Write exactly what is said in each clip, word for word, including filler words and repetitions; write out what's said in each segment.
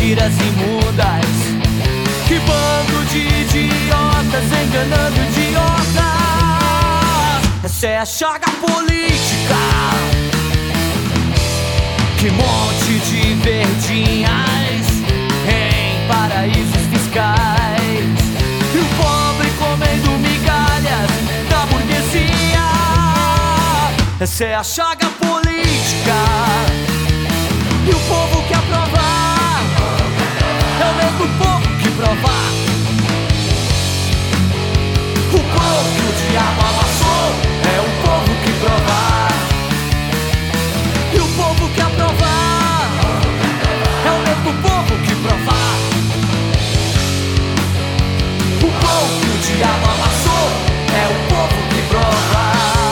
mentiras imundas. Que bando de idiotas enganando idiotas. Essa é a chaga política. Que monte de verdinhas em paraísos fiscais. E o pobre comendo migalhas da burguesia. Essa é a chaga política. E o povo que aprovar é o mesmo povo que provar. O povo que o diabo amassou é o povo que provar. E o povo que aprovar é o mesmo povo que provar. O povo que o diabo amassou é o povo que provar.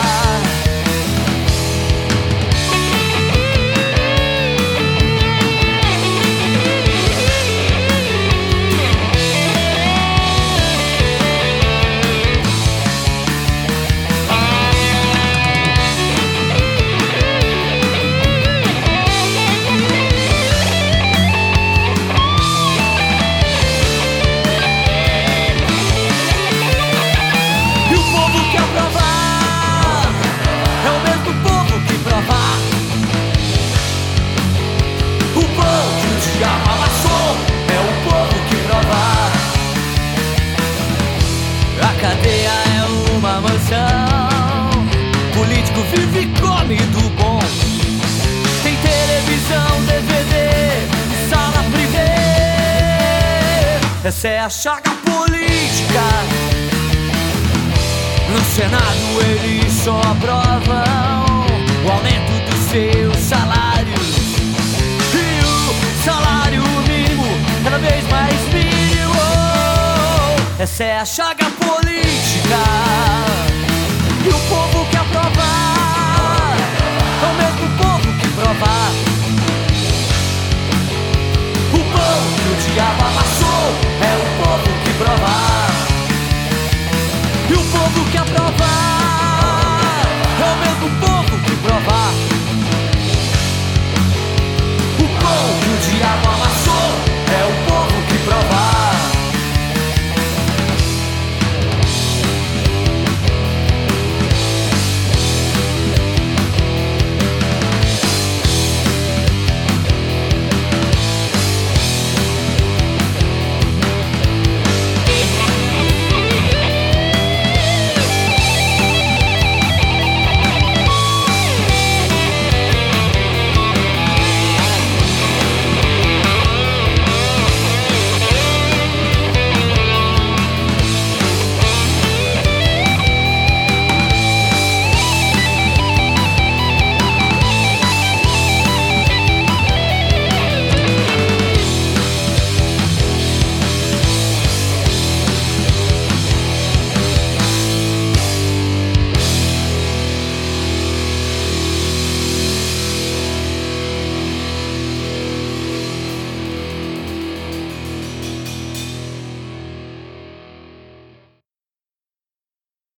Político vive e come do bom. Tem televisão, D V D, sala privê. Essa é a chaga política. No Senado eles só aprovam o aumento dos seus salários. E o salário mínimo cada vez mais mínimo. Essa é a chaga política. E o povo que aprovar é o mesmo povo que provar.